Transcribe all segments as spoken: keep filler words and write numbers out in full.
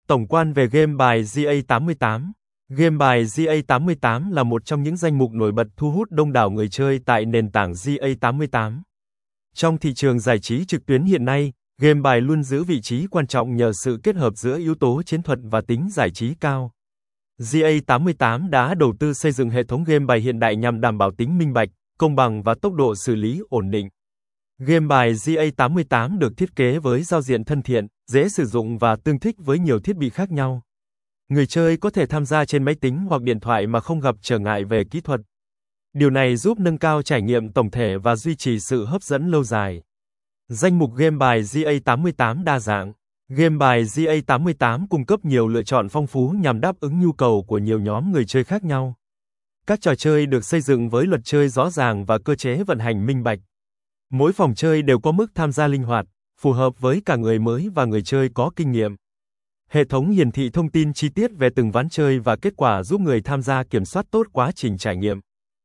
Tổng quan về game bài G A tám mươi tám. Game bài G A tám mươi tám là một trong những danh mục nổi bật thu hút đông đảo người chơi tại nền tảng G A tám mươi tám. Trong thị trường giải trí trực tuyến hiện nay, game bài luôn giữ vị trí quan trọng nhờ sự kết hợp giữa yếu tố chiến thuật và tính giải trí cao. G A tám mươi tám đã đầu tư xây dựng hệ thống game bài hiện đại nhằm đảm bảo tính minh bạch, công bằng và tốc độ xử lý ổn định. Game bài G A tám mươi tám được thiết kế với giao diện thân thiện, dễ sử dụng và tương thích với nhiều thiết bị khác nhau. Người chơi có thể tham gia trên máy tính hoặc điện thoại mà không gặp trở ngại về kỹ thuật. Điều này giúp nâng cao trải nghiệm tổng thể và duy trì sự hấp dẫn lâu dài. Danh mục game bài G A tám mươi tám đa dạng. Game bài G A tám mươi tám cung cấp nhiều lựa chọn phong phú nhằm đáp ứng nhu cầu của nhiều nhóm người chơi khác nhau. Các trò chơi được xây dựng với luật chơi rõ ràng và cơ chế vận hành minh bạch. Mỗi phòng chơi đều có mức tham gia linh hoạt, phù hợp với cả người mới và người chơi có kinh nghiệm. Hệ thống hiển thị thông tin chi tiết về từng ván chơi và kết quả giúp người tham gia kiểm soát tốt quá trình trải nghiệm.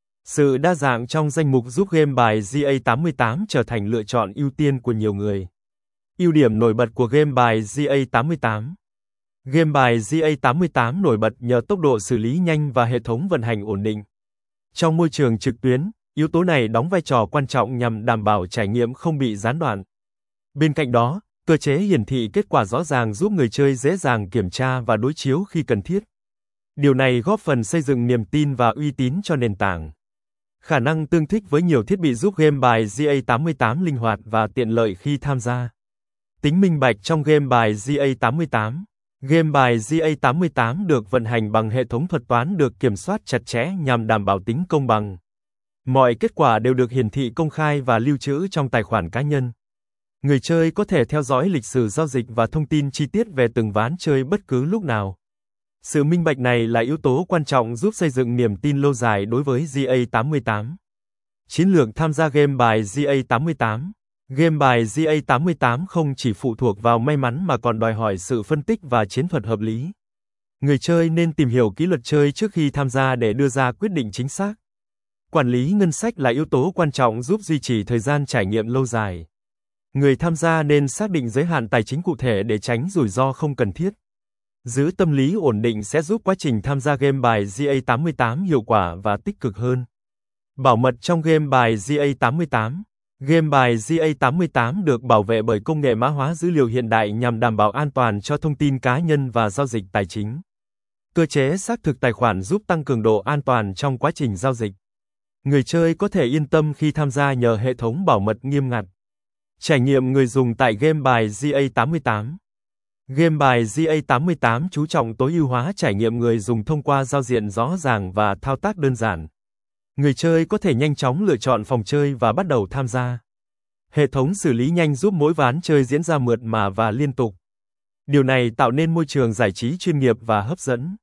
Sự đa dạng trong danh mục giúp game bài G A tám mươi tám trở thành lựa chọn ưu tiên của nhiều người. Ưu điểm nổi bật của game bài G A tám mươi tám. Game bài G A tám mươi tám nổi bật nhờ tốc độ xử lý nhanh và hệ thống vận hành ổn định. Trong môi trường trực tuyến, yếu tố này đóng vai trò quan trọng nhằm đảm bảo trải nghiệm không bị gián đoạn. Bên cạnh đó, cơ chế hiển thị kết quả rõ ràng giúp người chơi dễ dàng kiểm tra và đối chiếu khi cần thiết. Điều này góp phần xây dựng niềm tin và uy tín cho nền tảng. Khả năng tương thích với nhiều thiết bị giúp game bài G A tám mươi tám linh hoạt và tiện lợi khi tham gia. Tính minh bạch trong game bài G A tám mươi tám. Game bài G A tám mươi tám được vận hành bằng hệ thống thuật toán được kiểm soát chặt chẽ nhằm đảm bảo tính công bằng. Mọi kết quả đều được hiển thị công khai và lưu trữ trong tài khoản cá nhân. Người chơi có thể theo dõi lịch sử giao dịch và thông tin chi tiết về từng ván chơi bất cứ lúc nào. Sự minh bạch này là yếu tố quan trọng giúp xây dựng niềm tin lâu dài đối với G A tám mươi tám. Chiến lược tham gia game bài G A tám mươi tám. Game bài G A tám mươi tám không chỉ phụ thuộc vào may mắn mà còn đòi hỏi sự phân tích và chiến thuật hợp lý. Người chơi nên tìm hiểu kỹ luật chơi trước khi tham gia để đưa ra quyết định chính xác. Quản lý ngân sách là yếu tố quan trọng giúp duy trì thời gian trải nghiệm lâu dài. Người tham gia nên xác định giới hạn tài chính cụ thể để tránh rủi ro không cần thiết. Giữ tâm lý ổn định sẽ giúp quá trình tham gia game bài G A tám mươi tám hiệu quả và tích cực hơn. Bảo mật trong game bài G A tám mươi tám. Game bài G A tám mươi tám được bảo vệ bởi công nghệ mã hóa dữ liệu hiện đại nhằm đảm bảo an toàn cho thông tin cá nhân và giao dịch tài chính. Cơ chế xác thực tài khoản giúp tăng cường độ an toàn trong quá trình giao dịch. Người chơi có thể yên tâm khi tham gia nhờ hệ thống bảo mật nghiêm ngặt. Trải nghiệm người dùng tại game bài G A tám mươi tám. Game bài G A tám mươi tám chú trọng tối ưu hóa trải nghiệm người dùng thông qua giao diện rõ ràng và thao tác đơn giản. Người chơi có thể nhanh chóng lựa chọn phòng chơi và bắt đầu tham gia. Hệ thống xử lý nhanh giúp mỗi ván chơi diễn ra mượt mà và liên tục. Điều này tạo nên môi trường giải trí chuyên nghiệp và hấp dẫn.